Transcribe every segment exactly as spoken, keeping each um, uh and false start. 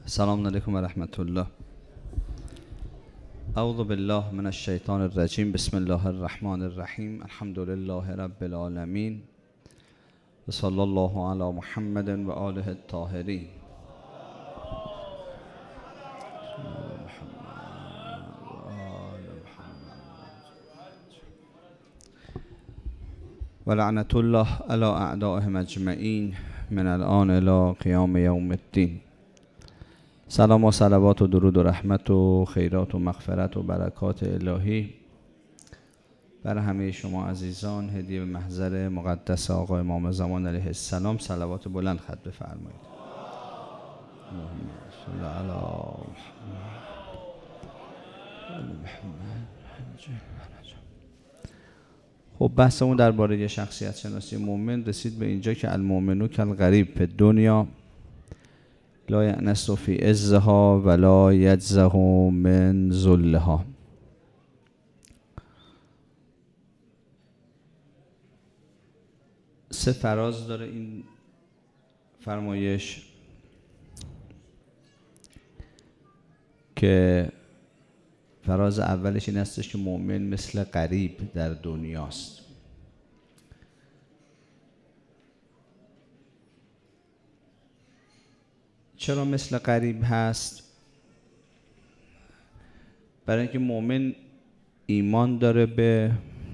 السلام علیکم و رحمت الله. اعوذ بالله من الشیطان الرجیم. بسم الله الرحمن الرحیم. الحمد لله رب العالمین و صلی الله علی محمد و آله الطاهرین. و لعنت الله علی اعدائهم اجمعین من الان الی قیام یوم الدین. سلام و صلوات و درود و رحمت و خیرات و مغفرت و برکات الهی بر همه شما عزیزان هدیه به محضر مقدس آقا امام زمان علیه السلام صلوات بلند خط بفرمایید. اللهم صل علی محمد. خب بحثمون درباره شخصیت شناسی مومن رسید به اینجا که المؤمن کالغریب فی الدنیا لا یأنس فی عزها ولا یجزع من ذلها. سه فراز داره این فرمایش که فراز اولش این هستش که مؤمن مثل غریب در دنیاست. چرا مثل غریب هست؟ برای اینکه مؤمن ایمان داره به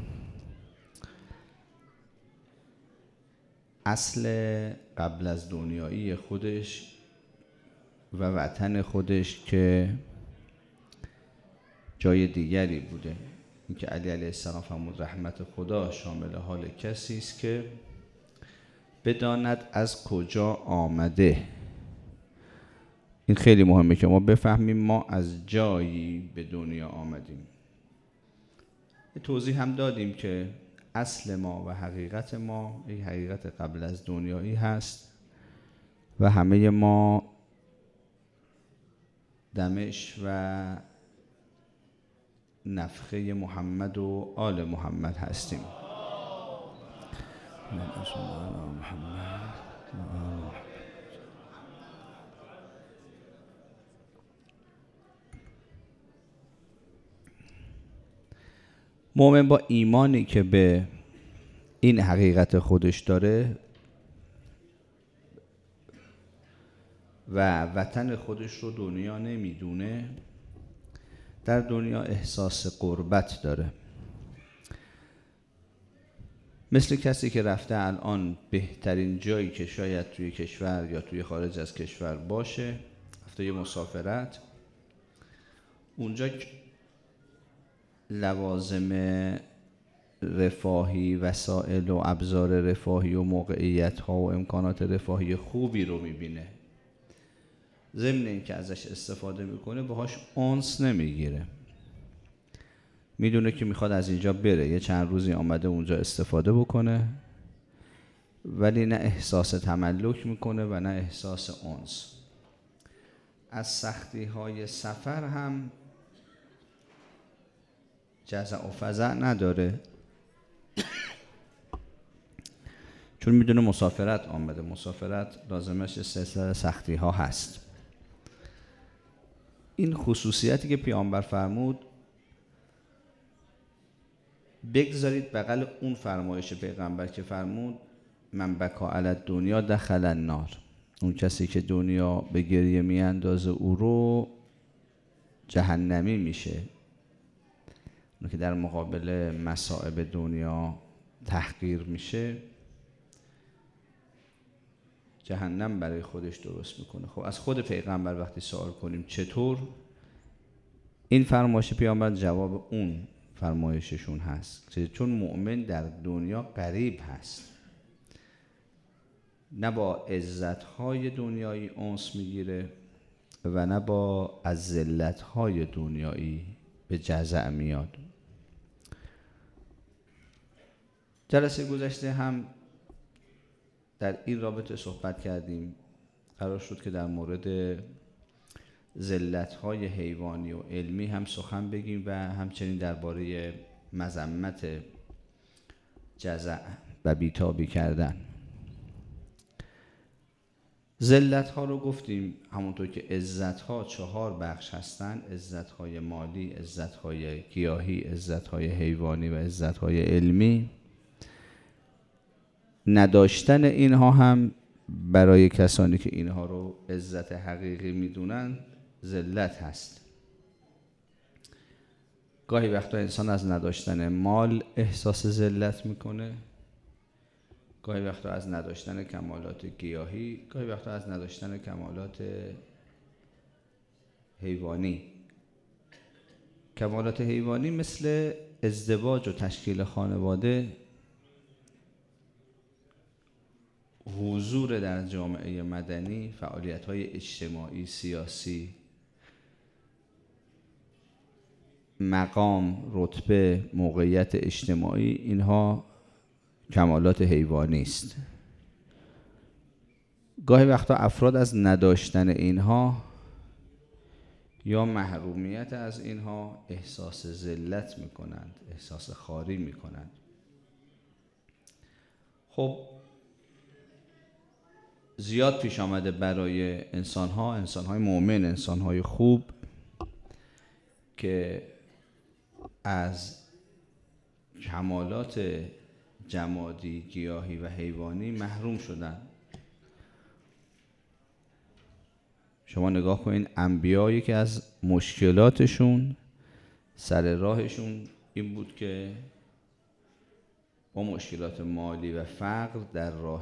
اصل قبل از دنیایی خودش و وطن خودش که جای دیگری بوده. اینکه علی علیه السلام فرمود رحمت خدا شامل حال کسی است که بداند از کجا آمده. این خیلی مهمه که ما بفهمیم ما از جایی به دنیا آمدیم. یه توضیح هم دادیم که اصل ما و حقیقت ما یک حقیقت قبل از دنیایی هست و همه ما دمش و نفخه محمد و آل محمد هستیم. مؤمن با ایمانی که به این حقیقت خودش داره و وطن خودش رو دنیا نمیدونه، در دنیا احساس غربت داره. مثل کسی که رفته الان بهترین جایی که شاید توی کشور یا توی خارج از کشور باشه، رفته یه مسافرت، اونجا لوازم رفاهی، وسایل و ابزار رفاهی و موقعیت ها و امکانات رفاهی خوبی رو میبینه. ضمن این که ازش استفاده میکنه باهاش انس نمیگیره. میدونه که میخواد از اینجا بره، یه چند روزی آمده اونجا استفاده بکنه، ولی نه احساس تملک میکنه و نه احساس انس. از سختی های سفر هم جزع و فزع نداره، چون میدونه مسافرت آمده. مسافرت لازمش سلسله سختی ها هست. این خصوصیتی که پیامبر فرمود بگذارید بغل اون فرمایش پیغمبر که فرمود من بکا علی الدنیا دخل النار. اون کسی که دنیا به گریه میاندازه او رو جهنمی میشه. اون که در مقابل مصائب دنیا تحقیر میشه جهنم برای خودش درست میکنه. خب از خود پیغمبر وقتی سوال کنیم چطور، این فرمایش پیامبر جواب اون فرمایششون هست، چون مؤمن در دنیا غریب هست، نه با عزتهای دنیایی انس میگیره و نه با از ذلتهای دنیایی به جزع میاد. جلسه گذشته هم در این رابطه صحبت کردیم. قرار شد که در مورد ذلت‌های حیوانی و علمی هم سخن بگیم و همچنین درباره مذمت جزع و بیتابی کردن. ذلت ها رو گفتیم همونطور که عزت ها چهار بخش هستن: عزت های مالی، عزت های گیاهی، عزت های حیوانی و عزت های علمی. نداشتن اینها هم برای کسانی که اینها رو عزت حقیقی میدونن ذلت هست. گاهی وقتا انسان از نداشتن مال احساس ذلت میکنه، گاهی وقتا از نداشتن کمالات گیاهی، گاهی وقتا از نداشتن کمالات حیوانی. کمالات حیوانی مثل ازدواج و تشکیل خانواده، حضور در جامعه مدنی، فعالیت‌های اجتماعی، سیاسی، مقام، رتبه، موقعیت اجتماعی، اینها کمالات حیوانی است. گاهی وقتا افراد از نداشتن اینها یا محرومیت از اینها احساس ذلت میکنند، احساس خواری میکنند. خب زیاد پیش آمده برای انسان‌ها، انسان‌های مؤمن، انسان‌های خوب که از کمالات جمادی، گیاهی و حیوانی محروم شدن. شما نگاه کنین، انبیایی که از مشکلاتشون سر راهشون این بود که با مشکلات مالی و فقر در راه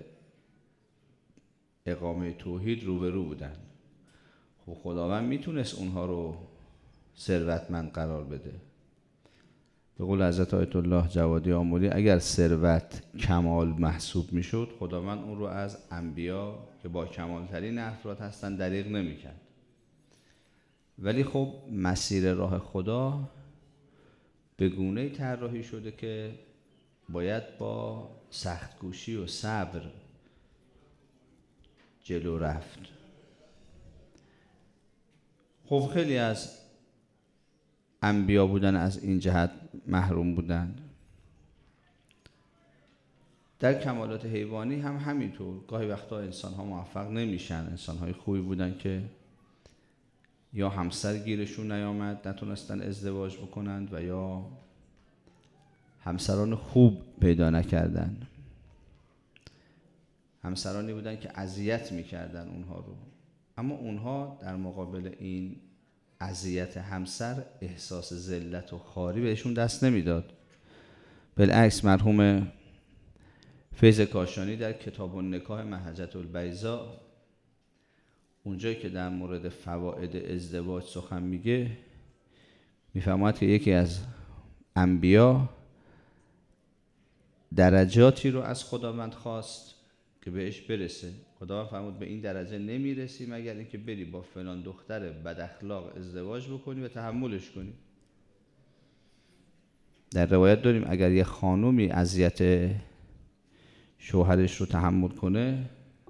اقامه توحید روبرو بودن. خب خداوند میتونست اونها رو ثروتمند قرار بده. به قول حضرت آیت الله جوادی آملی، اگر ثروت کمال محسوب میشد خداوند اون رو از انبیا که با کمال ترین افراد هستن دریغ نمیکرد. ولی خب مسیر راه خدا به گونه‌ای طراحی شده که باید با سخت‌کوشی و صبر جلو رفت. خب خیلی از انبیا بودن از این جهت محروم بودن. در کمالات حیوانی هم همینطور. گاهی وقتا انسان ها موفق نمیشن. انسان های خوبی بودن که یا همسر گیرشون نیامد، نتونستن ازدواج بکنند، و یا همسران خوب پیدا نکردن. همسرانی بودن که اذیت میکردن اونها رو، اما اونها در مقابل این اذیت همسر احساس ذلت و خواری بهشون دست نمیداد. بالعکس مرحوم فیض کاشانی در کتاب النکاح محجة البیضاء، اونجایی که در مورد فواید ازدواج سخن میگه، میفرماید که یکی از انبیا درجاتی رو از خداوند خواست که بهش برسه. خداوند فرمود به این درجه نمیرسی مگر اینکه بری با فلان دختر بد اخلاق ازدواج بکنی و تحملش کنی. در روایت داریم اگر یه خانومی اذیت شوهرش رو تحمل کنه،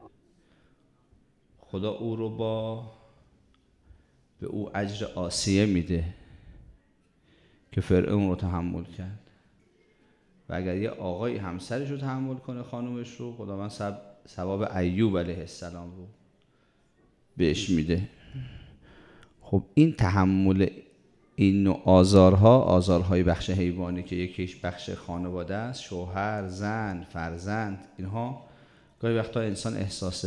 خدا او رو با به او اجر آسیه میده که فرعون رو تحمل کرد. و اگر یه آقای همسرش رو تحمل کنه، خانومش رو، خداوند ثواب ایوب علیه السلام رو بهش میده. خب این تحمل این نوع آزارها، آزارهای بخش حیوانی که یکیش بخش خانواده است، شوهر، زن، فرزند، اینها گاهی وقتا انسان احساس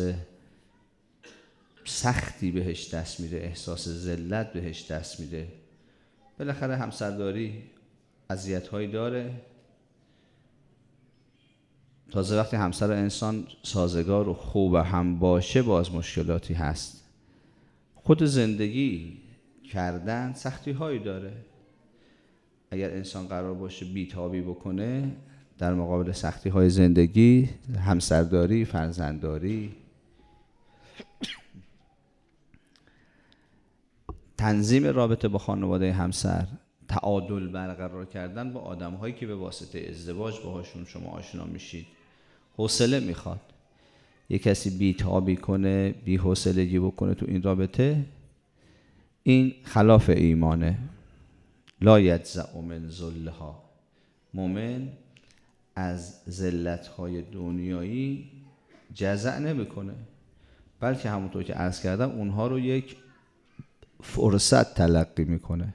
سختی بهش دست میده، احساس ذلت بهش دست میده. بالاخره همسرداری اذیت‌هایی داره. تازه وقتی همسر انسان سازگار و خوب هم باشه باز مشکلاتی هست. خود زندگی کردن سختی هایی داره. اگر انسان قرار باشه بیتابی بکنه در مقابل سختی های زندگی، همسرداری، فرزندداری، تنظیم رابطه با خانواده همسر، تعادل برقرار کردن با آدم هایی که به واسطه ازدواج باهاشون شما آشنا میشید، حوصله میخواد. یک کسی بیتابی کنه، بی حوصلگی بکنه تو این رابطه، این خلاف ایمانه. لا یجزع من ذلها. مومن از ذلت‌های دنیایی جزع نمیکنه. بلکه همونطور که عرض کردم اونها رو یک فرصت تلقی میکنه.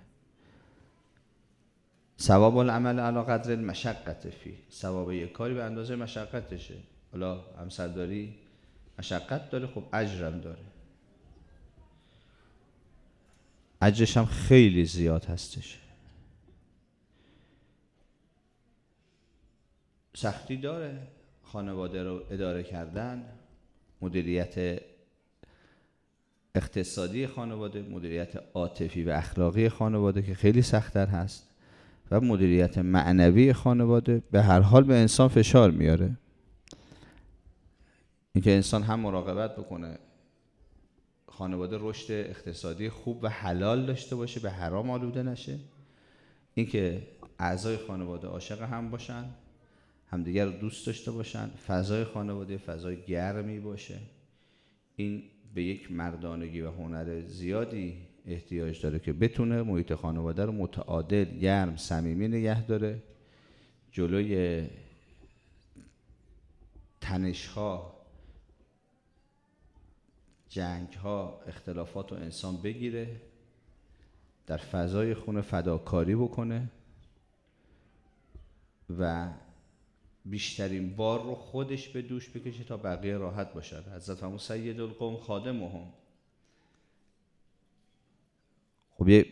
ثواب العمل علی قدر المشقت فی، ثواب یک کاری به اندازه مشقتشه. حالا همسرداری مشقت داره، خب اجرم داره، اجرش هم خیلی زیاد هستش. سختی داره خانواده رو اداره کردن، مدیریت اقتصادی خانواده، مدیریت عاطفی و اخلاقی خانواده که خیلی سخت‌تر هست، و مدیریت معنوی خانواده به هر حال به انسان فشار میاره. اینکه انسان هم مراقبت بکنه خانواده رشد اقتصادی خوب و حلال داشته باشه، به حرام آلوده نشه، اینکه اعضای خانواده عاشق هم باشن، همدیگر رو دوست داشته باشن، فضای خانواده فضای گرمی باشه. این به یک مردانگی و هنر زیادی احتیاج داره که بتونه محیط خانواده رو متعادل، گرم، صمیمی نگه داره، جلوی تنش‌ها، جنگ‌ها، اختلافات رو انسان بگیره، در فضای خونه فداکاری بکنه و بیشترین بار رو خودش به دوش بکشه تا بقیه راحت باشد. حضرت همون سید القوم خادمهم. خب یه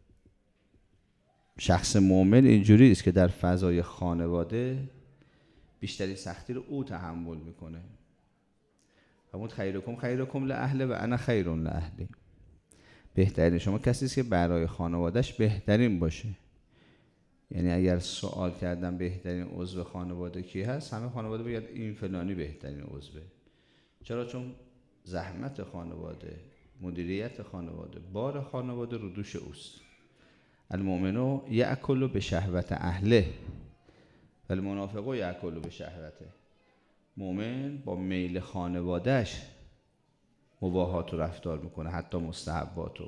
شخص مؤمن اینجوری است که در فضای خانواده بیشترین سختی رو او تحمل میکنه. همون خیرکم خیرکم لأهله و انا خیر لأهلی، بهترین شما کسی است که برای خانوادهش بهترین باشه. یعنی اگر سوال کردم بهترین عضو خانواده کی هست، همه خانواده بگن این فلانی بهترین عضوه. چرا؟ چون زحمت خانواده، مدیریت خانواده، بار خانواده رو دوش اوست. المؤمنو یأکل بشهوت اهله و المنافق یأکل بشهوته. مؤمن با میل خانوادهش مباحات رو رفتار میکنه، حتی مستحباتو.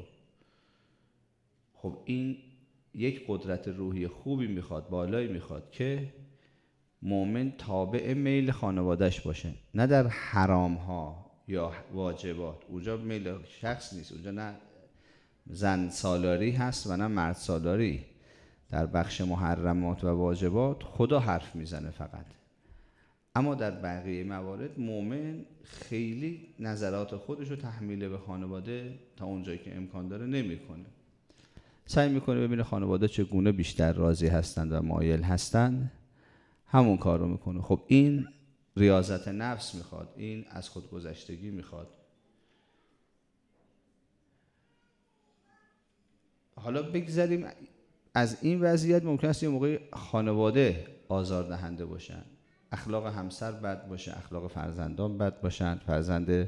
خب این یک قدرت روحی خوبی میخواد، بالایی میخواد که مؤمن تابع میل خانوادهش باشه، نه در حرام ها یا واجبات. اونجا میل شخص نیست، اونجا نه زن سالاری هست و نه مرد سالاری. در بخش محرمات و واجبات خدا حرف میزنه فقط. اما در بقیه موارد مؤمن خیلی نظرات خودش رو تحمیل به خانواده تا اونجایی که امکان داره نمیکنه. سعی میکنه ببینه خانواده چگونه بیشتر راضی هستند و مایل هستند، همون کار رو میکنه. خب این ریاضت نفس میخواد، این از خودگذشتگی میخواد. حالا بگذاریم از این وضعیت، ممکن است یه موقع خانواده آزاردهنده باشن، اخلاق همسر بد باشه، اخلاق فرزندان بد باشن، فرزند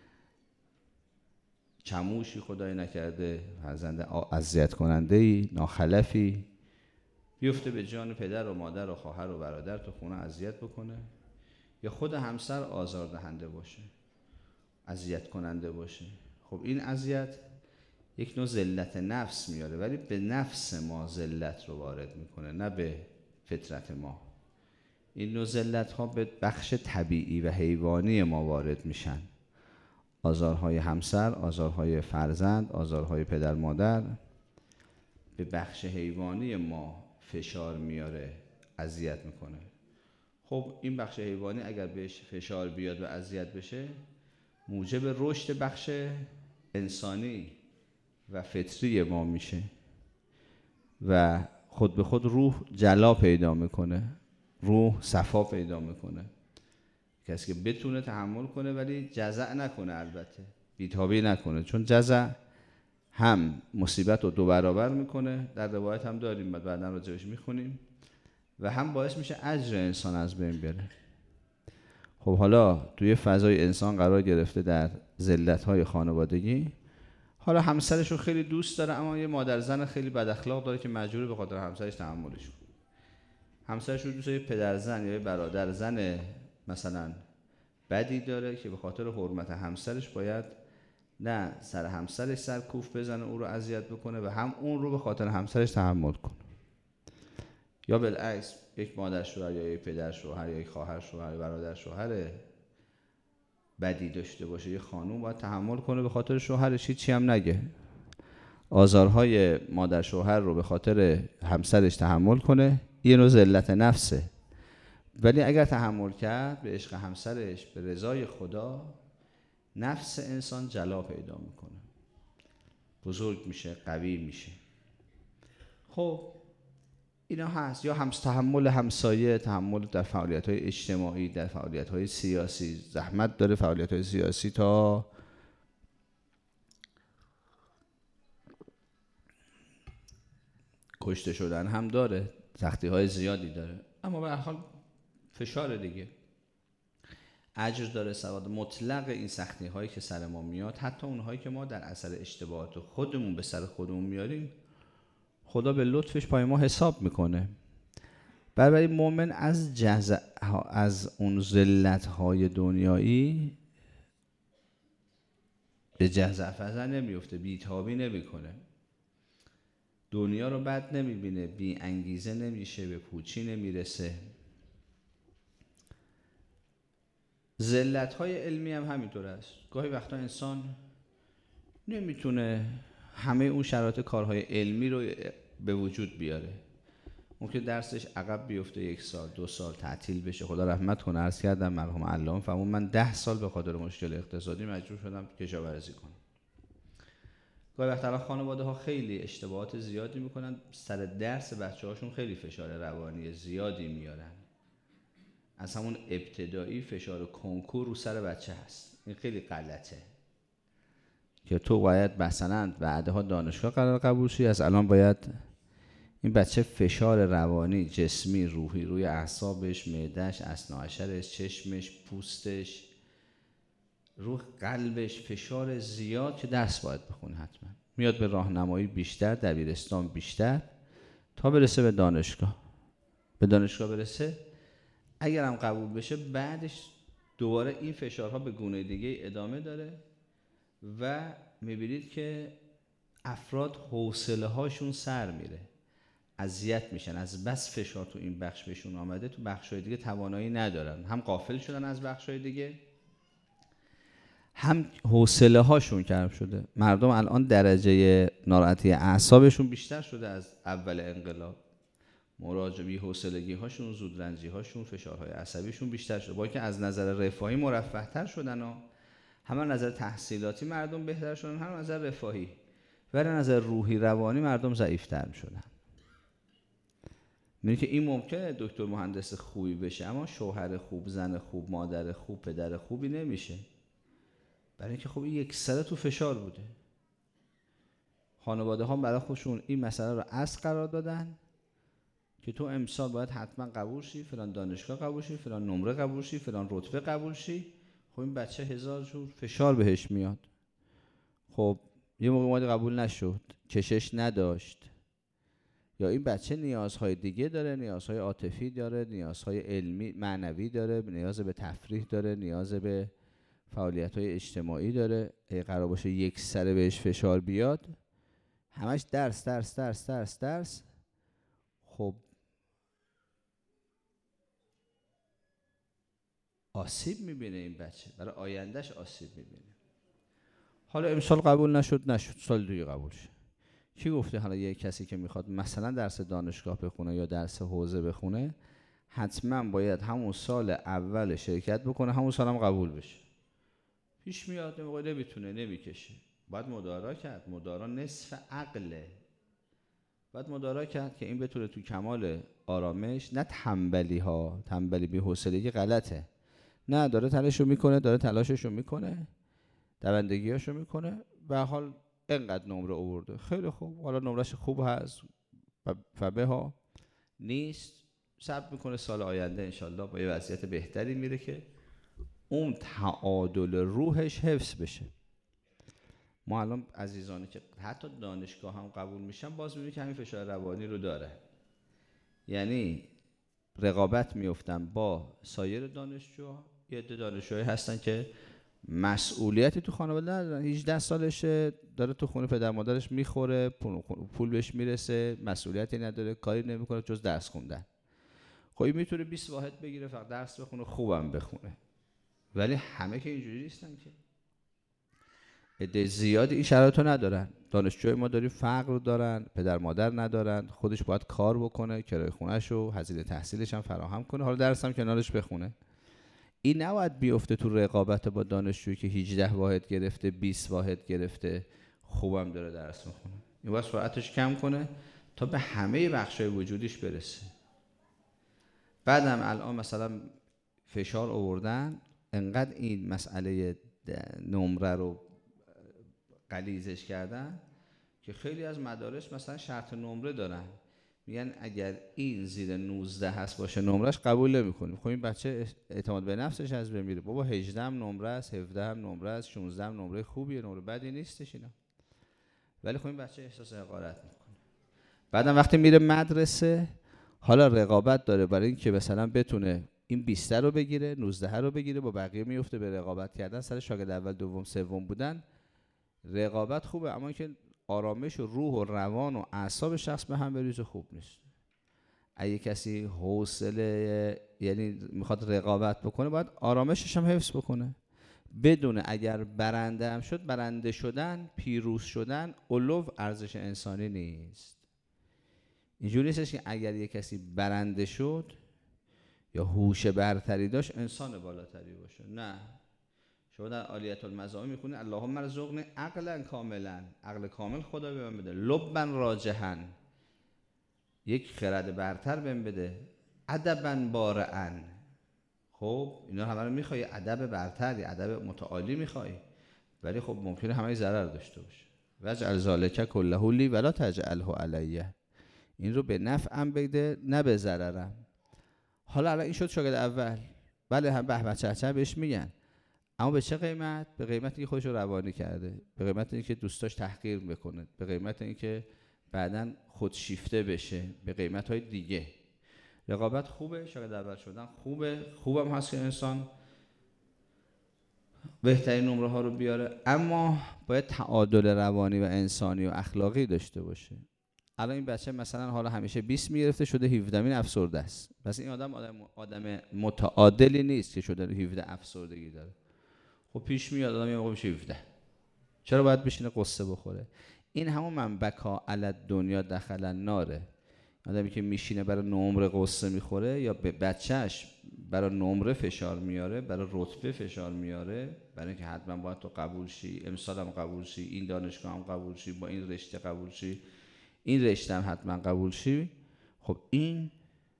چموشی خدای نکرده، فرزند اذیت کننده‌ای، ناخلفی بیفته به جان پدر و مادر و خواهر و برادر تو خونه اذیت بکنه، یا خود همسر آزاردهنده باشه، اذیت کننده باشه. خب این اذیت یک نوع ذلت نفس میاره، ولی به نفس ما ذلت رو وارد میکنه، نه به فطرت ما. این نوع ذلت ها به بخش طبیعی و حیوانی ما وارد میشن. آزارهای همسر، آزارهای فرزند، آزارهای پدر مادر به بخش حیوانی ما فشار میاره، اذیت میکنه. خب این بخش حیوانی اگر بهش فشار بیاد و اذیت بشه، موجب رشد بخش انسانی و فطری ما میشه و خود به خود روح جلا پیدا میکنه، روح صفا پیدا میکنه. کسی که بتونه تحمل کنه ولی جزع نکنه، البته بیتابی نکنه، چون جزع هم مصیبت رو دو برابر میکنه، در روایت هم داریم بعدا راجعش میخونیم، و هم باعث میشه اجر انسان از بین بره. خب حالا توی فضای انسان قرار گرفته در ذلت‌های خانوادگی، حالا همسرش رو خیلی دوست داره، اما یه مادر زن خیلی بد اخلاق داره که مجبور به خاطر همسرش تحملش کنه. همسرش رو دوست داره، پدر زن یا برادر زن مثلا بدی داره که به خاطر حرمت همسرش باید نه سر همسرش سرکوف بزنه، او رو اذیت بکنه، و هم اون رو به خاطر همسرش تحمل کنه. یا بالعکس یک مادر شوهر یا یک پدر شوهر یا یک خواهر شوهر یا برادر شوهر بدی داشته باشه، یه خانوم باید تحمل کنه به خاطر شوهرش چی هم نگه، آزارهای مادر شوهر رو به خاطر همسرش تحمل کنه، یه نوع ذلت نفسه. ولی اگر تحمل کرد به عشق همسرش، به رضای خدا، نفس انسان جلا پیدا میکنه، بزرگ میشه، قوی میشه. خب اینا هست. یا هم تحمل همسایه، تحمل در فعالیت‌های اجتماعی، در فعالیت‌های سیاسی، زحمت داره فعالیت‌های سیاسی تا کشته شدن هم داره، سختی‌های زیادی داره، اما به هر حال فشار دیگه، اجر داره، ثواب مطلق. این سختی‌هایی که سر ما میاد، حتی اونهایی که ما در اثر اشتباهات خودمون به سر خودمون میاریم، خدا به لطفش پای ما حساب میکنه. برای مؤمن از جزع از اون ذلت‌های دنیایی به جزع فزع نمیفته، بی‌تابی نمیکنه، دنیا رو بد نمیبینه، بی انگیزه نمیشه، به پوچی نمیرسه. ذلت‌های علمی هم همینطور است. گاهی وقتا انسان نمیتونه همه اون شرایط کارهای علمی رو به وجود بیاره، ممکن درسش عقب بیفته، یک سال دو سال تعطیل بشه. خدا رحمت کنه، عرض کردم مرحوم علامه فرمود من ده سال به خاطر مشکل اقتصادی مجبور شدم کشاورزی کنم. گاهی وقتا خانواده ها خیلی اشتباهات زیادی میکنن، سر درس بچه هاشون خیلی فشار روانی زیادی میارن، از همون ابتدایی فشار کنکور رو سر بچه هست. این خیلی غلطه که تو باید مثلا بعدها دانشگاه قرار قبول شی، از الان باید این بچه فشار روانی، جسمی، روحی روی اعصابش، معده‌اش، اثناعشرش، چشمش، پوستش، روح قلبش فشار زیاد که درس باید بخونه حتما. میاد به راهنمایی بیشتر، دبیرستان بیشتر، تا برسه به دانشگاه. به دانشگاه برسه اگرم قبول بشه، بعدش دوباره این فشارها به گونه دیگه ادامه داره و میبینید که افراد حوصله هاشون سر میره، اذیت میشن، از بس فشار تو این بخش بهشون آمده، تو بخشای دیگه توانایی ندارن، هم غافل شدن از بخشای دیگه، هم حوصله هاشون کم شده. مردم الان درجه ناراحتی اعصابشون بیشتر شده از اول انقلاب، مراجعه حوصلگی هاشون، زودرنجی هاشون، فشارهای عصبیشون بیشتر شده. با اینکه از نظر رفاهی مرفه تر شدن و هم از نظر تحصیلاتی مردم بهتر شدن، هم از نظر رفاهی، ولی از نظر روحی روانی مردم ضعیف‌تر شدن. میگه که این ممکنه دکتر مهندس خوبی بشه، اما شوهر خوب، زن خوب، مادر خوب، پدر خوبی نمیشه، برای اینکه خب یک سره تو فشار بوده. خانواده ها برای خودشون این مسئله رو اصل قرار دادن که تو امسال باید حتما قبول شی، فلان دانشگاه قبول شی، فلان نمره قبول شی، فلان رتبه قبول شی. خب این بچه هزار جور فشار بهش میاد. خب یه موقع اومد قبول نشد، کشش نداشت، یا این بچه نیازهای دیگه داره، نیازهای عاطفی داره، نیازهای علمی معنوی داره، نیاز به تفریح داره، نیاز به فعالیت‌های اجتماعی داره. اگه قرار باشه یک سره بهش فشار بیاد، همش درس درس درس درس درس، خب آسیب میبینه این بچه، برای آیندهش آسیب میبینه. حالا امسال قبول نشد نشد، سال دیگه قبول شه. کی گفته حالا یه کسی که میخواد مثلا درس دانشگاه بخونه یا درس حوزه بخونه حتما باید همون سال اول شرکت بکنه، همون سال هم قبول بشه؟ پیش میاد موقع نمیتونه، نمیکشه، باید مدارا کرد. مدارا نصف عقله، باید مدارا کرد که این بتونه تو کمال آرامش، نه تنبلی ها، تنبلی بی حوصلگی غلطه، نه داره تلاشو میکنه، داره تلاششو میکنه، دوندگیاشو میکنه، به حال اینقدر نمره آورده، خیلی خوب، حالا نمرش خوب هست فبه ها، نیست صبر میکنه، سال آینده انشالله با یه وضعیت بهتری میره که اون تعادل روحش حفظ بشه. ما الان عزیزانی که حتی دانشگاه هم قبول میشن، باز میبینی که همین فشار روانی رو داره، یعنی رقابت میفتن با سایر دانشجوها. یه عده دانشجوهایی هستن که مسئولیتی تو خانواده ندارن، هجده سالشه، داره تو خونه پدر مادرش میخوره، پول بهش میرسه، مسئولیتی نداره، کاری نمیکنه جز درس خوندن. خب این میتونه بیست واحد بگیره، فقط درس بخونه، خوبم بخونه، ولی همه که اینجوری نیستن که. عده زیادی این شرایطو ندارن. دانشجوی ما داریم فقر رو دارن، پدر مادر ندارن، خودش باید کار بکنه، کرایه خونه‌شو، هزینه تحصیلش هم فراهم کنه، حالا درس هم کنارش بخونه. این نباید بیفته تو رقابت با دانشجویی که هجده واحد گرفته، بیست واحد گرفته، خوبم داره درس میخونه. این باید سرعتش کم کنه تا به همه بخشای وجودیش برسه. بعدم الان مثلا فشار آوردن، انقدر این مسئله نمره رو غلیظش کردن که خیلی از مدارس مثلا شرط نمره دارن، میگن اگر این زیر نوزده هست باشه نمرش قبول نمی‌کنیم. خب این بچه اعتماد به نفسش از بین میره. بابا هجده هم نمره است، هفده هم نمره است، شانزده هم نمره خوبیه، نمره بدی نیستش اینا. ولی خب این بچه احساس حقارت میکنه. بعدم وقتی میره مدرسه، حالا رقابت داره برای اینکه مثلا بتونه این بیست رو بگیره، نوزده رو بگیره، با بقیه میفته به رقابت کردن سر شاگرد اول دوم سوم بودن. رقابت خوبه، اما اینکه آرامش و روح و روان و اعصاب شخص به هم بریزه خوب نیست. اگه کسی حوصله یعنی میخواد رقابت بکنه، باید آرامشش هم حفظ بکنه، بدونه اگر برنده هم شد، برنده شدن، پیروز شدن علو ارزش انسانی نیست. اینجوری نیستش که اگر یک کسی برنده شد یا هوش برتری داشت انسان بالاتری باشه. نه، شما در عالیت المزامی میخونید اللهم ارزقنی عقلا کاملا، عقل کامل خدا به من بده، لبا راجحا، یک خرد برتر بهم بده، ادبا بارعا. خب اینا همه رو میخوای، ادب برتر یا ادب متعالی میخوای، ولی خب ممکنه همه ضرر داشته باشه. وجعل ذالک کله لی ولا تجعله علیه، این رو به نفعم بده نه به ضررم. حالا الان این شد شاگرد اول، بله هم به بچه بچه بهش میگن، اما به چه قیمت؟ به قیمت اینکه خودش رو روانی کرده، به قیمت اینکه دوستاش تحقیر بکنه، به قیمت اینکه بعداً خودشیفته بشه، به قیمت های دیگه. رقابت خوبه، شاگرد اول شدن خوبه، خوبم هست که انسان بهترین نمره ها رو بیاره، اما باید تعادل روانی و انسانی و اخلاقی داشته باشه. الان این بچه مثلا حالا همیشه بیست میگرفته، شده هفده، این افسرده است. پس این آدم آدم آدم متعادلی نیست که شده هفده افسردگی داره. خب پیش میاد آدم یه موقع میشه هفده، چرا باید بشینه قصه بخوره؟ این همون من بکا علی دنیا دخل الناره. آدمی که میشینه برای نمره قصه میخوره، یا به بچهش برای نمره فشار میاره، برای رتبه فشار میاره، برای اینکه حتما باید تو قبول شی، امسال هم قبول شی، این دانشگاه هم قبول شی، با این رشته قبول شی، این رشته هم حتما قبول شی. خب این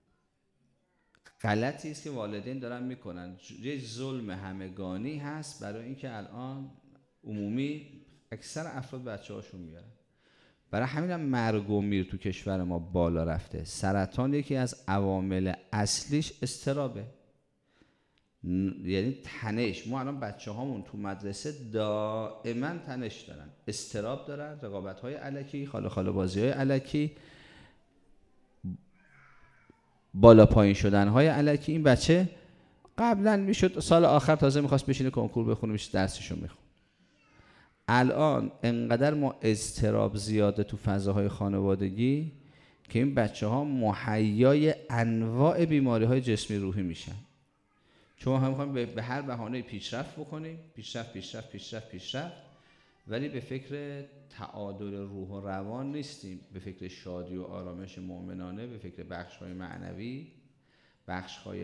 غلطی است که والدین دارن میکنن. یه ظلم همگانی هست برای اینکه الان عمومی اکثر افراد بچه هاشون میارن. برای همین هم مرگ و میر تو کشور ما بالا رفته. سرطان یکی از عوامل اصلیش اضطرابه، یعنی تنش. ما الان بچه هامون تو مدرسه دائما تنش دارن، اضطراب دارن، رقابت های الکی، خاله خاله بازی های الکی، بالا پایین شدن های الکی. این بچه قبلا میشد سال آخر تازه میخواست بشینه کنکور بخونه، میشه درسشو میخونه. الان انقدر ما اضطراب زیاده تو فضاهای خانوادگی که این بچه ها مهیای انواع بیماری های جسمی روحی میشن. چون هم میخوایم به هر بهانه پیشرفت بکنیم، پیشرفت پیشرفت پیشرفت پیشرفت، ولی به فکر تعادل روح و روان نیستیم، به فکر شادی و آرامش مؤمنانه، به فکر بخش های معنوی، بخش های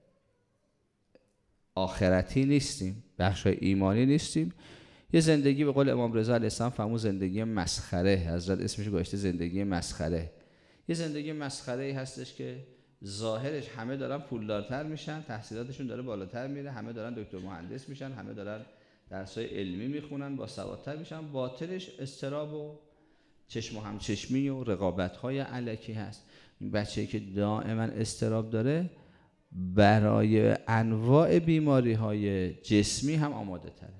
آخرتی نیستیم، بخش های ایمانی نیستیم. یه زندگی به قول امام رضا علیه السلام فرمود زندگی مسخره، حضرت اسمش گذاشته زندگی مسخره. یه زندگی مسخره ای هستش که ظاهرش همه دارن پولدارتر میشن، تحصیلاتشون داره بالاتر میره، همه دارن دکتر مهندس میشن، همه دارن درسای علمی میخونن، با سوادتر میشن، باطنش اضطراب و چشم و همچشمی و رقابت‌های الکی هست. این بچه‌ای که دائما اضطراب داره برای انواع بیماری‌های جسمی هم آماده تره.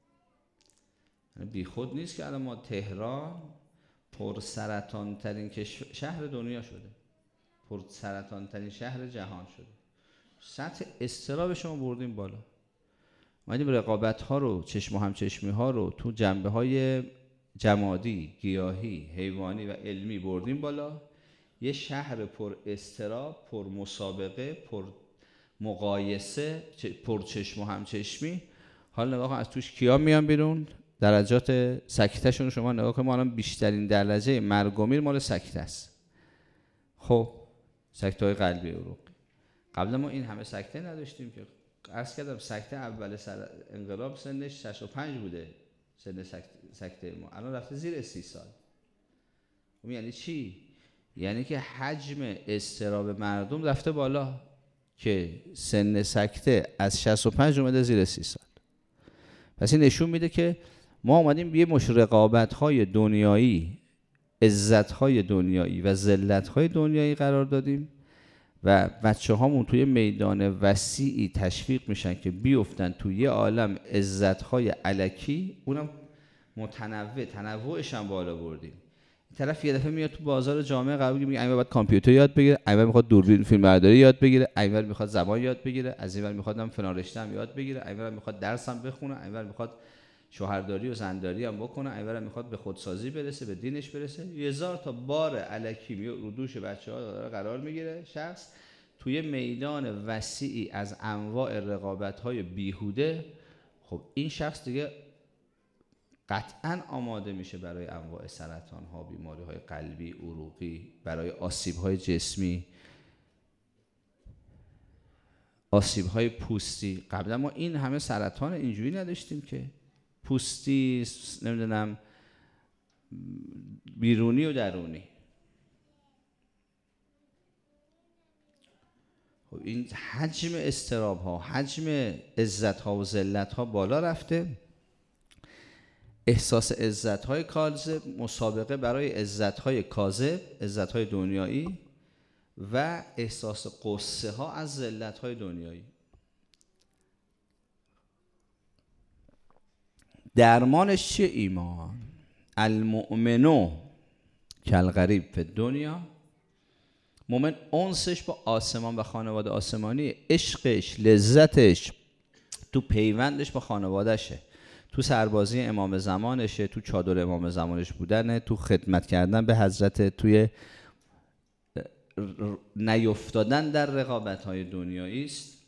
بی خود نیست که الان ما تهران پر سرطان ترین شهر دنیا شده، پر سرطان ترین شهر جهان شده. سطح اضطراب شما بردیم بالا. ما این رقابت ها رو، چشم و همچشمی ها رو تو جنبه های جمادی، گیاهی، حیوانی و علمی بردیم بالا. یه شهر پر اضطراب، پر مسابقه، پر مقایسه، پرچشم و همچشمی. حالا نگاه کن از توش کیا میان بیرون؟ درجات سکتهشون شما نگاه کن، ما الان بیشترین درجه مرگ و میر مال سکته است. خب سکته های قلبی عروقی. قبلا ما این همه سکته نداشتیم که. عرض کردم سکته اول سر انقلاب سنش شصت و پنج بوده، سن سکته, سکته ما الان رفته زیر سی سال. خب یعنی چی؟ یعنی که حجم اضطراب مردم رفته بالا که سن سکته از شصت و پنج اومده زیر سی سال. پس این نشون میده که ما اومدیم یه مش رقابت‌های دنیایی، عزت‌های دنیایی و ذلت‌های دنیایی قرار دادیم و بچه‌هامون توی میدان وسیعی تشویق میشن که بیفتن توی یه عالم عزت‌های الکی، اونم متنوع، تنوعش هم بالا بردیم. این طرف یه دفعه میاد تو بازار جامعه قرار میگه اینور باید کامپیوتر یاد بگیره، اینور میخواد دوربین فیلمبرداری یاد بگیره، اینور میخواد زبان یاد بگیره، از اینور میخواد هم فلان رشته هم یاد بگیره، اینور میخواد درس هم بخونه، اینور میخواد شوهرداری و زنداری هم بکنه، اینور میخواد به خودسازی برسه، به دینش برسه. یه هزار تا بار الکی رو دوش بچه‌ها قرار میگیره شخص توی میدان وسیعی از انواع رقابت‌های بیهوده. خب این شخص دیگه قطعاً آماده میشه برای انواع سرطان‌ها، بیماری‌های قلبی، عروقی، برای آسیب‌های جسمی، آسیب‌های پوستی. قبلا ما این همه سرطان اینجوری نداشتیم که، پوستی، نمیدونم بیرونی و درونی. خب این حجم اضطراب‌ها، حجم عزت‌ها و ذلت‌ها بالا رفته. احساس عزت‌های کاذب مسابقه برای عزت‌های کاذب، عزت‌های دنیایی، و احساس غصه ها از ذلت‌های دنیایی. درمانش چیه؟ ایمان. المؤمنو کالغریب فی الدنیا. مومن انسش با آسمان و خانواده آسمانی، عشقش، لذتش تو پیوندش با خانوادهشه، تو سربازی امام زمانشه، تو چادر امام زمانش بودنه، تو خدمت کردن به حضرت، توی نیفتادن در رقابت‌های دنیایی است.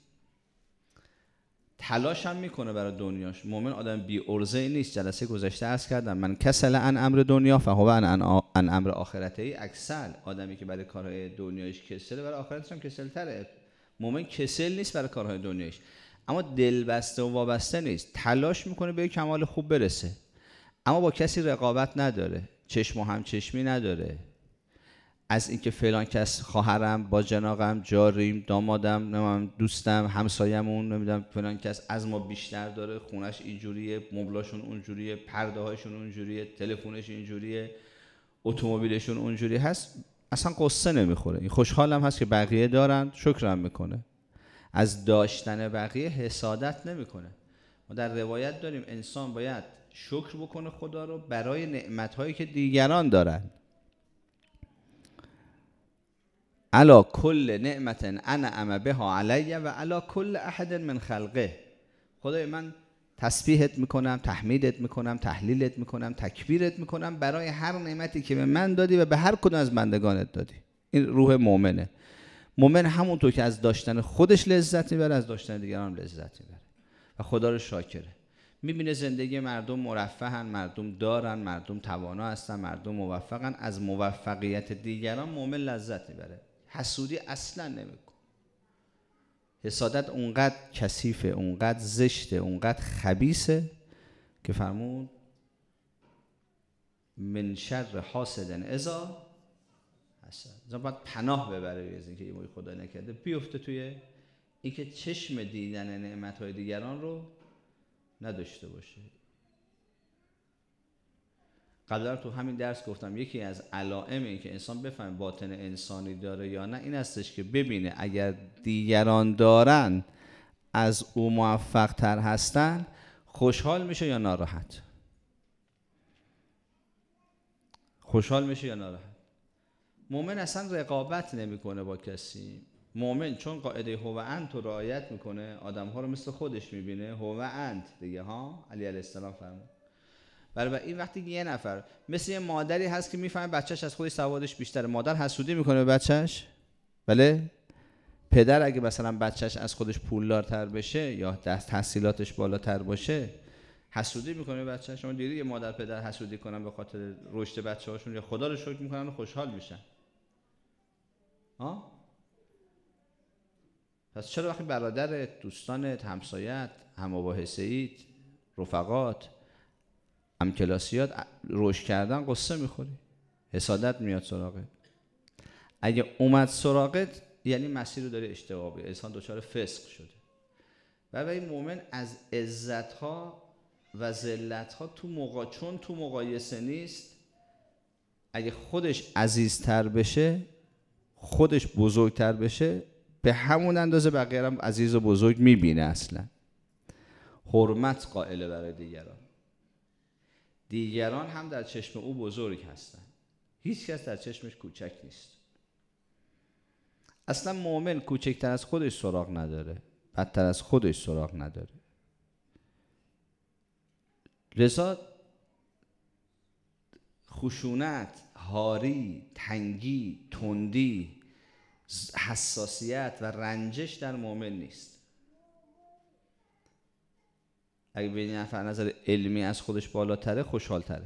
تلاش هم میکنه برای دنیاش. مومن آدم بی ارزه نیست. جلسه گذشته عرض کردم من کسل عن امر دنیا فهو عن عن امر آخرته اکسل. آدمی که برای کارهای دنیایش کسله برای آخرتش هم کسل‌تره. مومن کسل نیست برای کارهای دنیایش، اما دلبسته و وابسته نیست. تلاش میکنه به کمال خوب برسه، اما با کسی رقابت نداره، چشم و همچشمی نداره. از اینکه فلان کس خواهرم، باجناقم، جاریم، دامادم، نمیدونم دوستم، همسایمون، نمیدونم فلان کس از ما بیشتر داره، خونش اینجوریه، مبلاشون اونجوریه، پرده هاشون اونجوریه، تلفنش اینجوریه، اتومبیلشون اونجوری هست، اصلا قصه نمیخوره. این خوشحالم هست که بقیه دارن، شکرم میکنه. از داشتن بقیه حسادت نمیکنه. ما در روایت داریم انسان باید شکر بکنه خدا رو برای نعمت‌هایی که دیگران دارن. علا کل نعمت انعم بها علی و علا کل احد من خلقه. خدای من تسبیحت میکنم، تحمیدت میکنم، تحلیلت میکنم، تکبیرت میکنم برای هر نعمتی که به من دادی و به هر کدوم از بندگانت دادی. این روح مؤمنه. مؤمن همونطور که از داشتن خودش لذت میبره، از داشتن دیگران لذت میبره و خدا رو شاکره. میبینه زندگی مردم مرفهن، مردم دارن، مردم توانا هستن، مردم موفقن، از موفقیت دیگران مؤمن لذت میبره. حسودی اصلا نمیکن. حسادت اونقدر کثیفه، اونقدر زشته، اونقدر خبیثه که فرمود من شر حاسد اذا حسد. زن باید پناه ببره از اینکه یه موقع خدا نکرده بیفته توی اینکه چشم دیدن نعمت‌های دیگران رو نداشته باشه. قبلا تو همین درس گفتم یکی از علائم این که انسان بفهمه باطن انسانی داره یا نه این هستش که ببینه اگر دیگران دارن از او موفق تر هستن خوشحال میشه یا ناراحت. خوشحال میشه یا ناراحت. مومن اصلا رقابت نمیکنه با کسی. مومن چون قاعده هو انت رو رعایت میکنه، آدم ها رو مثل خودش میبینه. هو انت دیگه ها، علی علیه السلام فرمود. برای این وقتی یه نفر مثل یه مادری هست که میفهمه بچهش از خودش سوادش بیشتره، مادر حسودی میکنه به بچهش، بله؟ پدر اگه مثلا بچهش از خودش پولدارتر بشه یا دست تحصیلاتش بالاتر باشه حسودی میکنه بچه‌ش. شما دیدی یه مادر پدر حسودی کنن به خاطر رشد بچه‌هاشون یا خدا رو شکر میکنن و خوشحال میشن؟ ها؟ پس چرا وقتی برادرت، دوستانت، همسایت، هم‌مباحثه‌ایت، رفقات، همکلاسیات رشد کردن قصه میخوری؟ حسادت میاد سراغت. اگه اومد سراغت یعنی مسیر رو داری اشتباه میری، انسان دچار فسق شده. و این مومن از عزت‌ها و ذلت‌ها تو موقع چون تو مقایسه نیست، اگه خودش عزیزتر بشه، خودش بزرگتر بشه، به همون اندازه بقیه هم عزیز و بزرگ میبینه. اصلا حرمت قائله برای دیگران، دیگران هم در چشم او بزرگ هستن، هیچ کس در چشمش کوچک نیست. اصلا مؤمن کوچکتر از خودش سراغ نداره، بدتر از خودش سراغ نداره. لذا خشونت، هاری، تنگی، تندی، حساسیت و رنجش در مؤمن نیست. اگه ببینی نفر نظر علمی از خودش بالاتره، خوشحالتره.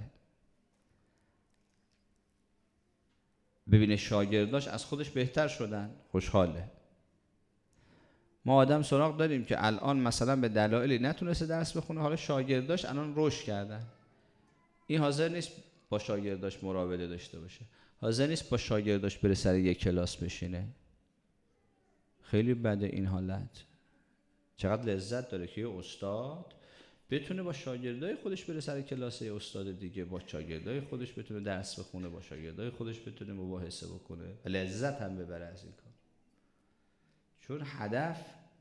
ببینه شاگرداش از خودش بهتر شدن، خوشحاله. ما آدم سراغ داریم که الان مثلا به دلایلی نتونسته درس بخونه، حالا شاگرداش الان رشد کردن، این حاضر نیست با شاگرداش مراوده داشته باشه، حاضر نیست با شاگرداش بره سر یک کلاس بشینه. خیلی بده این حالت. چقدر لذت داره که یه استاد بتونه با شاگردای خودش بره سر کلاس یه استاد دیگه، با شاگردای خودش بتونه درس بخونه، با شاگردای خودش بتونه مباحثه بکنه و لذت هم ببره از این کار. چون هدف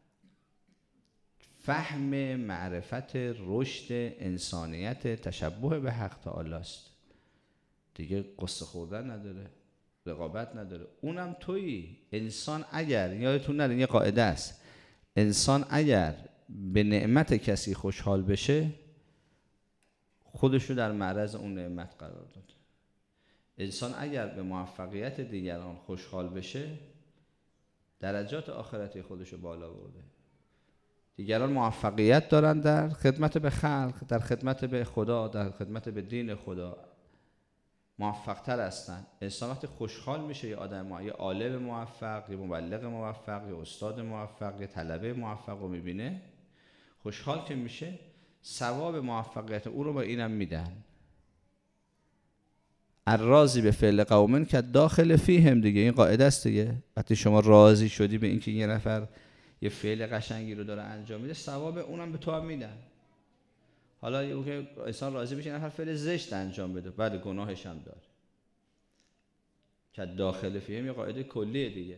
فهم معرفت رشد انسانیت، تشبه به حق تعالی است. دیگه قصه خوردن نداره، رقابت نداره. اونم تویی. انسان اگر، یادتون نره یه قاعده است، انسان اگر به نعمت کسی خوشحال بشه خودشو در معرض اون نعمت قرار داد. انسان اگر به موفقیت دیگران خوشحال بشه درجات آخرتی خودشو بالا برده. دیگران موفقیت دارن در خدمت به خلق، در خدمت به خدا، در خدمت به دین خدا، موفق تر هستن. انسان وقتی خوشحال میشه، یه آدم، یه عالم موفق، یه مبلغ موفق، یه استاد موفق، یه طلبه موفق رو میبینه، خوشحال که میشه، ثواب موفقیت او رو با اینم میدن. الراضی به فعل قوم که داخل فیهم، دیگه این قاعده است دیگه. وقتی شما راضی شدی به اینکه یه نفر یه فعل قشنگی رو داره انجام میده، ثواب اونم به تو هم میدن. حالا اون که انسان راضی بشه نفر فعل زشت انجام بده، بعد گناهش هم داره. که داخل فیهم یه قاعده کلیه دیگه.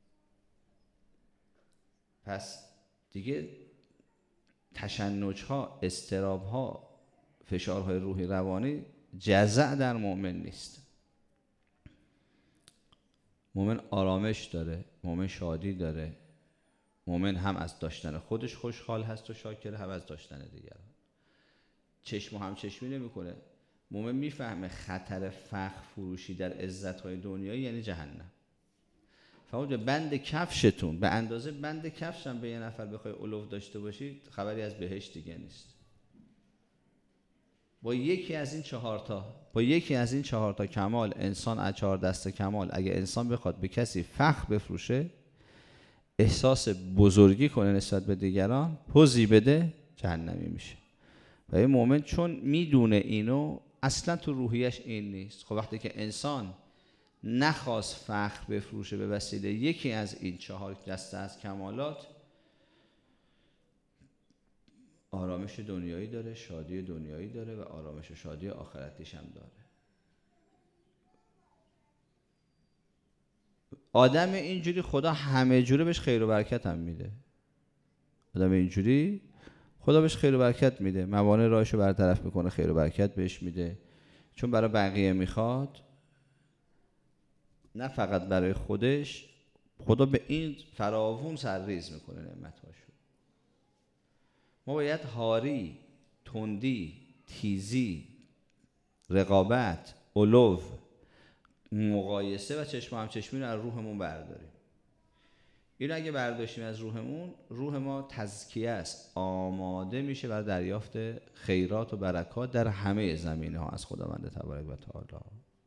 پس دیگه تشنج‌ها، اضطراب‌ها، فشارهای روحی روانی جزع در مؤمن نیست. مؤمن آرامش داره، مؤمن شادی داره، مؤمن هم از داشتن خودش خوشحال هست و شاکر، هم از داشتن دیگران. چشم و هم چشمی نمی‌کنه. مؤمن میفهمه خطر فخر فروشی در عزت‌های دنیایی یعنی جهنم. فقط بند کفشتون به اندازه بند کفشم به یه نفر بخوای علو داشته باشی، خبری از بهشت دیگه نیست. با یکی از این چهار تا با یکی از این چهار تا کمال، انسان از چهار دست کمال، اگه انسان بخواد به کسی فخر بفروشه، احساس بزرگی کنه نسبت به دیگران، پوزی بده، جهنمی میشه. و این مؤمن چون میدونه اینو، اصلا تو روحیش این نیست. خب وقتی که انسان نخواست فخر بفروشه به وسیله یکی از این چهار دسته از کمالات، آرامش دنیایی داره، شادی دنیایی داره و آرامش و شادی آخرتیش هم داره. آدم اینجوری خدا همه جوره بهش خیر و برکت هم میده. آدم اینجوری خدا بهش خیر و برکت میده، موانع راهشو برطرف میکنه، خیر و برکت بهش میده. چون برای بقیه میخواد، نه فقط برای خودش. خدا به این فراوون سرریز میکنه نعمت‌هاشو. ما باید هاری، تندی، تیزی، رقابت، علو، مقایسه و چشم هم چشمی رو از روحمون برداریم. اینو اگه برداشتیم از روحمون، روح ما تزکیه است، آماده میشه برای دریافت خیرات و برکات در همه زمینه ها از خداوند تبارک و تعالی.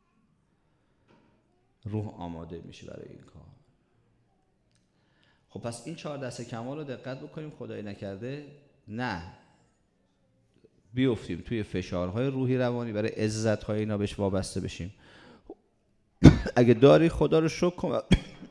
روح آماده میشه برای این کار. خب پس این چهار دسته کمال رو دقت بکنیم، خدای نکرده نه بیفتیم توی فشارهای روحی روانی برای عزت‌های اینا بهش وابسته بشیم. اگه داری خدا رو شکر کن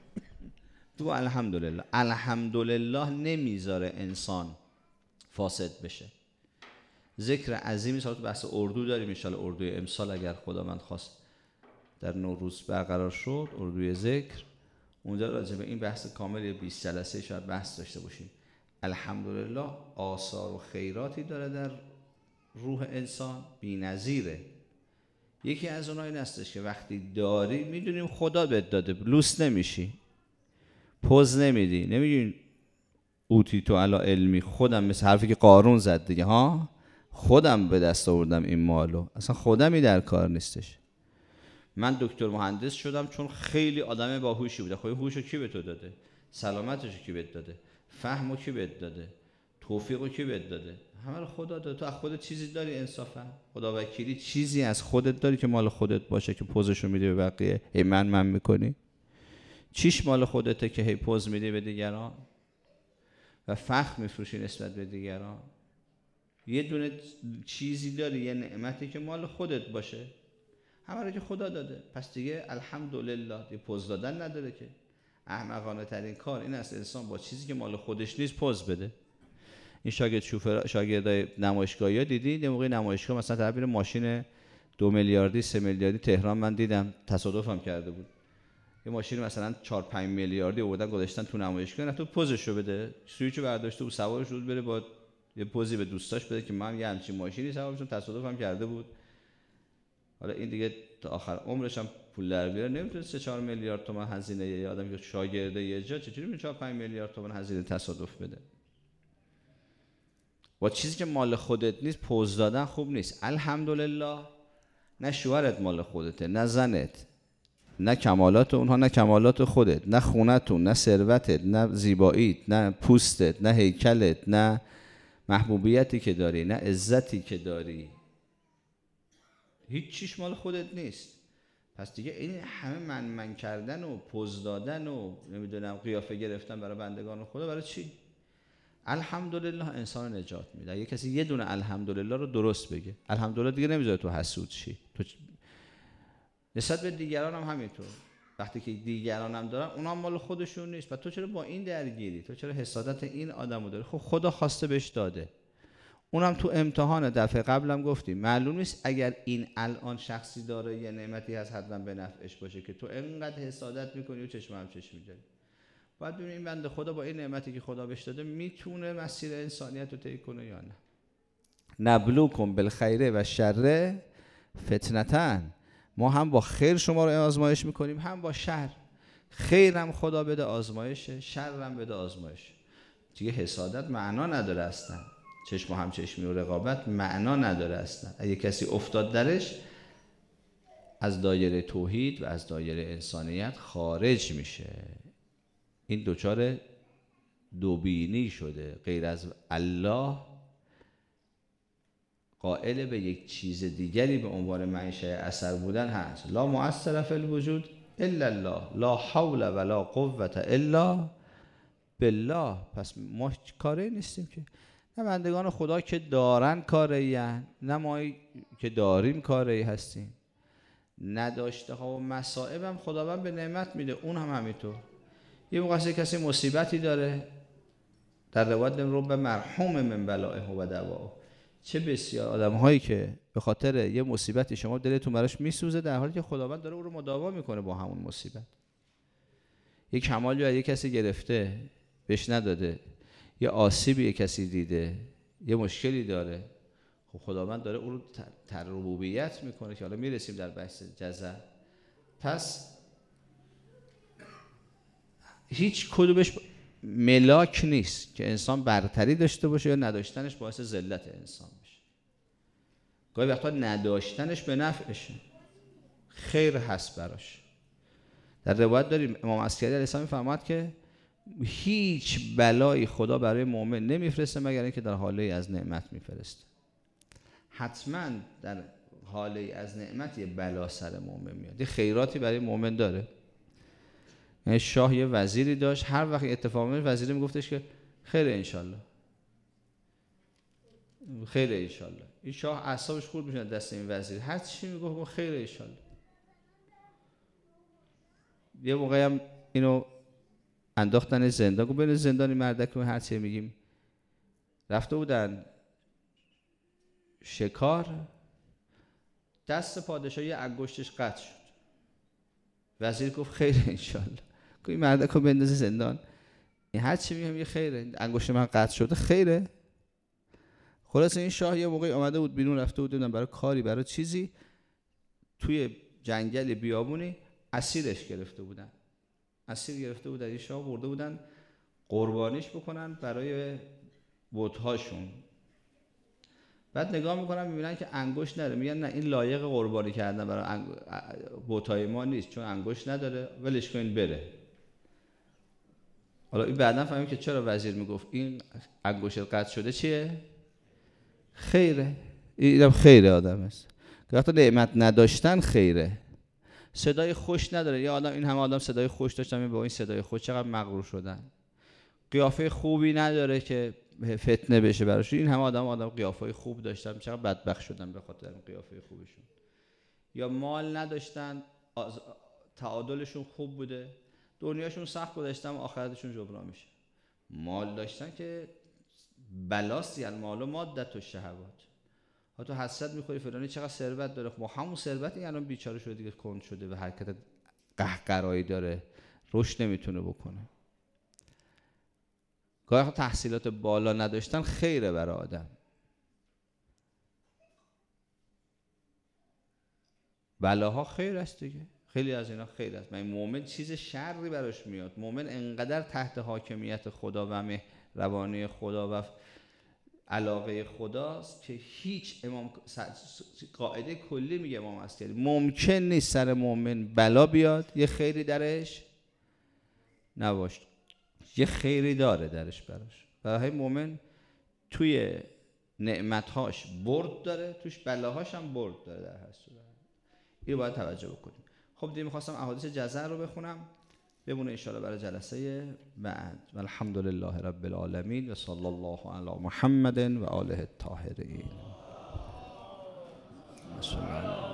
تو الحمدلله. الحمدلله نمیذاره انسان فاسد بشه. ذکر عظیمی سال تو بحث اردو داریم ان شاءالله، اردوی امسال اگر خداوند خواست در نوروز برقرار شد، اردوی ذکر، اونجا راجع به این بحث کامل بیست جلسه شاید بحث داشته باشیم. الحمدلله آثار و خیراتی داره در روح انسان بی‌نظیره. یکی از اونها این هستش که وقتی داری میدونیم خدا بهت داده، لوس نمیشی، پوز نمیدی، نمیگی اوتی تو علا علمی، خودم مثل حرفی که قارون زد دیگه ها، خودم به دست آوردم این مالو، اصلا خودمی در کار نیستش. من دکتر مهندس شدم چون خیلی آدم باهوشی بوده. خب این هوشو کی به تو داده؟ سلامتشو کی بهت داده؟ فهمو کی بهت داده؟ توفیقو کی بهت داده؟ همه رو خدا داده. تو از خودت چیزی داری انصافا؟ خدا وکیلی چیزی از خودت داری که مال خودت باشه که پوزشو میدی به بقیه؟ هی من من میکنی؟ چیش مال خودته که هی پوز میدی به دیگران و فخر میفروشی نسبت به دیگران؟ یه دونه چیزی داری، یه نعمتی که مال خودت باشه، همه رو که خدا داده. پس دیگه الحمدلله، دیگه پوز دادن نداره که. احمقانه ترین کار این است انسان با چیزی که مال خودش نیست پوز بده. این شاگرد شوفر شاگردای نمایشگاهی ها دیدید، یه موقع نمایشگاه مثلا طرف میره ماشین دو میلیاردی سه میلیاردی، تهران من دیدم، تصادفم کرده بود، یه ماشین مثلا چهار پنج میلیاردی آوردن گذاشتن تو نمایشگاه، نه تو پوزشو بده، سویچو برداشته و سوارش بود بره با یه پوزی به دوستاش بده که من یه همچین ماشینی سوار شدم، تصادفم کرده بود. حالا این دیگه تا آخر عمرش هم پول در بیاره، نمیتونه سه چهار میلیارد تومان هزینه یه آدمی که شاگرده یه جا چجوری میشه چهار پنج میلیارد تومان هزینه تصادف بده؟ با چیزی که مال خودت نیست پوز دادن خوب نیست. الحمدلله نه شوهرت مال خودته، نه زنت، نه کمالات اونها، نه کمالات خودت، نه خونتون، نه ثروتت، نه زیباییت، نه پوستت، نه هیکلت، نه محبوبیتی که داری، نه عزتی که داری، هیچ چیش مال خودت نیست. پس دیگه این همه من من کردن و پوز دادن و نمیدونم قیافه گرفتن برای بندگان خدا برای چی؟ الحمدلله انسان نجات میده. اگه کسی یه دونه الحمدلله رو درست بگه، الحمدلله دیگه نمیذاره تو حسود شی. تو نسبت به دیگران هم همینطور، وقتی که دیگران هم دارن اونا هم مال خودشون نیست، و تو چرا با این درگیری؟ تو چرا حسادت این آدمو داری؟ خب خدا خواسته بهش داده، اونم تو امتحان. دفعه قبلم گفتیم معلوم نیست اگر این الان شخصی داره یه نعمتی هست حتما به نفعش باشه که تو انقدر حسادت میکنی و چشم هم چشم می‌ذاری. باید ببینیم این بنده خدا با این نعمتی که خدا بهش داده میتونه مسیر انسانیت رو طی کنه یا نه. نبلوکم بالخیر و شر فتنتن، ما هم با خیر شما رو آزمایش میکنیم هم با شر. خیرم خدا بده آزمایشه، شرم بده آزمایش. دیگه حسادت معنا نداره اصلا، چشم و همچشمی و رقابت معنا نداره اصلا. اگه کسی افتاد درش از دایره توحید و از دایره انسانیت خارج میشه. این دوچار دوبینی شده، غیر از الله قائل به یک چیز دیگری به عنوان منشأ اثر بودن هست. لا مؤثر فی الوجود الا الله، لا حول ولا قوة الا بالله. پس ما کاری نیستیم که، نه بندگان خدا که دارن کاری هستن، نه ما که داریم کاری هستیم. نداشته ها و مصائب هم خداوند به نعمت میده، اون هم همینطور. یه موقع کسی مصیبتی داره، در روایت رب مرحوم من بلائه و دواه، چه بسیار آدم هایی که به خاطر یه مصیبتی شما دلتون براش میسوزه، در حالی که خداوند داره او رو مداوا میکنه با همون مصیبت. یه کمالی یا یه کسی گرفته بهش نداده، یه آسیبی یه کسی دیده، یه مشکلی داره، خب خداوند داره او رو در ربوبیت میکنه که حالا میرسیم در بحث جزا. پس هیچ کدومش ملاک نیست که انسان برتری داشته باشه یا نداشتنش باعث ذلت انسان بشه. گاهی وقتا نداشتنش به نفعشه، خیر هست براش. در روایت داریم امام عسکری علیه السلام فرمود که هیچ بلایی خدا برای مؤمن نمیفرسته مگر اینکه در حاله از نعمت میفرسته. حتما در حاله از نعمت یه بلا سر مؤمن میاد، یه خیراتی برای مؤمن داره. یعنی شاه یه وزیری داشت، هر وقت اتفاق میفت وزیر میگفتش که خیر انشالله، خیر انشالله. این شاه اعصابش خورد میشه دست این وزیر، هر چی میگفت خیر انشالله. یه موقعی هم اینو انداختن زندان، گفت بین زندانی مردک رو هر چی میگیم. رفته بودن شکار، دست پادشاه یه انگشتش قطع شد. وزیر گفت خیر انشالله. گفت این مردک رو بندازی زندان، این هر چی میگم یه خیره، انگشت من قطع شده خیره. خلاص این شاه یه موقعی آمده بود بیرون، رفته بود برای کاری برای چیزی، توی جنگل بیابونی اسیرش گرفته بودن. اسیر گرفته بودن این شاه، برده بودن قربانیش بکنن برای بت‌هاشون. بعد نگاه میکنن میبینن که انگشت نداره، میگن نه این لایق قربانی کردن برای انگ... بت‌های ما نیست چون انگشت نداره، ولش کن بره. حالا این بعداً فهمیم که چرا وزیر میگفت این انگشت قطع شده چیه؟ خیره. اینم خیره آدم است. که وقتی نعمت نداشتن خیره. صدای خوش نداره، یه آدم این همه آدم صدای خوش داشتن، با این صدای خوش چقدر مغرور شدن. قیافه خوبی نداره که فتنه بشه براش، این همه آدم آدم قیافه خوب داشتن، چقدر بدبخت شدن به خاطر این قیافه خوبشون. یا مال نداشتن، تعادلشون خوب بوده، دنیاشون سخت گذشته اما آخرتشون جبران میشه. مال داشتن که بلاست، یعنی مال و مادت و شهوات. ها تو حسرت میخوری فلانی چقدر ثروت داره، با همون ثروت این الان بیچاره شده دیگه، کند شده و حرکت قهقرایی داره، رشد نمیتونه بکنه. گاهی تحصیلات بالا نداشتن خیره برای آدم. بلاها خیر است دیگه، خیلی از اینا خیر است. من مؤمن چیز شری براش میاد، مؤمن انقدر تحت حاکمیت خدا و مهربانی خدا و علاقه خداست که هیچ امام قاعده کلی میگه امام عسکری ممکن نیست سر مؤمن بلا بیاد یه خیری درش نباشه. یه خیری داره درش براش. برای مؤمن توی نعمتهاش برد داره، توش بلاهاش هم برد داره در هر صورت. اینو باید توجه بکنیم. خب دیگه می‌خواستم احادیث جزع رو بخونم، بمونه ان شاءالله برای جلسه بعد. الحمدلله رب العالمین و صلی الله علی محمد و آله الطاهرین.